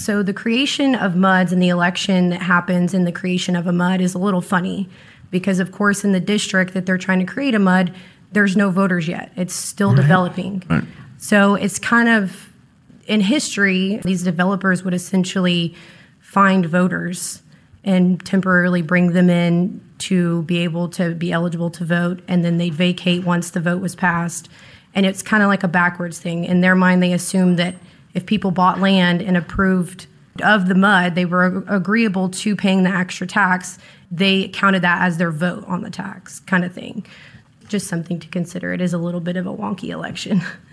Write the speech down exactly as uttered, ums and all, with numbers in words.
So the creation of M U Ds and the election that happens in the creation of a M U D is a little funny because, of course, in the district that they're trying to create a M U D, there's no voters yet. It's still right. developing. Right. So it's kind of, in history, these developers would essentially find voters and temporarily bring them in to be able to be eligible to vote, and then they'd vacate once the vote was passed. And it's kind of like a backwards thing. In their mind, they assumed that if people bought land and approved of the M U D, they were agreeable to paying the extra tax, they counted that as their vote on the tax kind of thing. Just something to consider. It is a little bit of a wonky election.